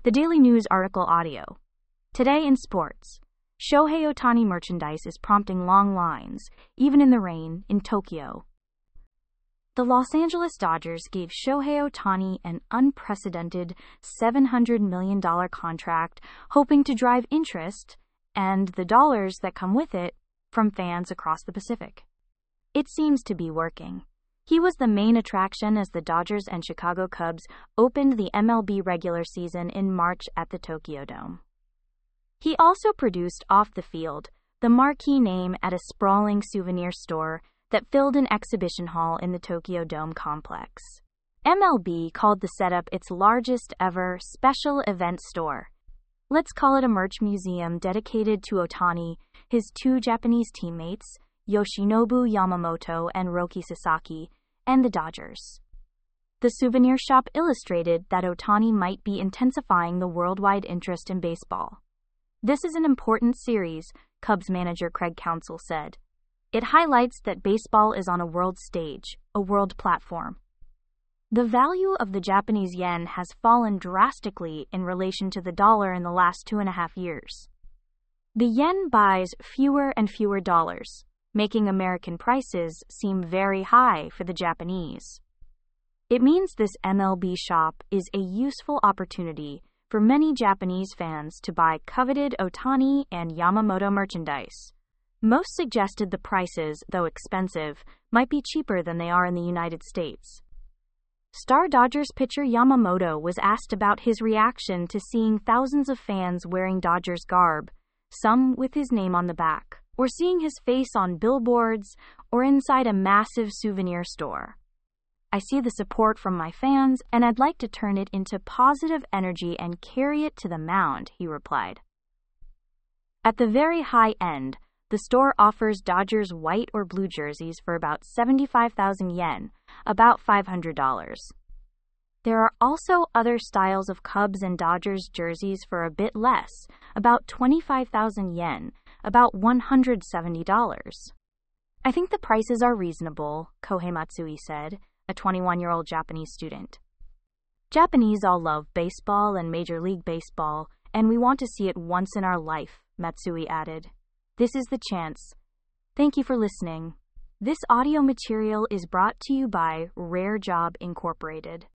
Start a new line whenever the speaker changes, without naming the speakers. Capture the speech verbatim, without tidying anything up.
The Daily News article audio. Today in sports, Shohei Ohtani merchandise is prompting long lines, even in the rain, in Tokyo. The Los Angeles Dodgers gave Shohei Ohtani an unprecedented seven hundred million dollars contract, hoping to drive interest, and the dollars that come with it, from fans across the Pacific. It seems to be working. He was the main attraction as the Dodgers and Chicago Cubs opened the M L B regular season in March at the Tokyo Dome. He also produced Off the Field, the marquee name at a sprawling souvenir store that filled an exhibition hall in the Tokyo Dome complex. M L B called the setup its largest ever special event store. Let's call it a merch museum dedicated to Ohtani, his two Japanese teammates, Yoshinobu Yamamoto and Roki Sasaki, and the Dodgers. The souvenir shop illustrated that Ohtani might be intensifying the worldwide interest in baseball. This is an important series, Cubs manager Craig Counsell said. It highlights that baseball is on a world stage, a world platform. The value of the Japanese yen has fallen drastically in relation to the dollar in the last two and a half years. The yen buys fewer and fewer dollars, making American prices seem very high for the Japanese. It means this M L B shop is a useful opportunity for many Japanese fans to buy coveted Ohtani and Yamamoto merchandise. Most suggested the prices, though expensive, might be cheaper than they are in the United States. Star Dodgers pitcher Yamamoto was asked about his reaction to seeing thousands of fans wearing Dodgers garb, some with his name on the back, or seeing his face on billboards or inside a massive souvenir store. I see the support from my fans, and I'd like to turn it into positive energy and carry it to the mound, he replied. At the very high end, the store offers Dodgers white or blue jerseys for about seventy-five thousand yen, about five hundred dollars. There are also other styles of Cubs and Dodgers jerseys for a bit less, about twenty-five thousand yen, about one hundred seventy dollars. I think the prices are reasonable, Kohei Matsui said, a twenty-one-year-old Japanese student. Japanese all love baseball and Major League Baseball, and we want to see it once in our life, Matsui added. This is the chance. Thank you for listening. This audio material is brought to you by Rare Job Incorporated.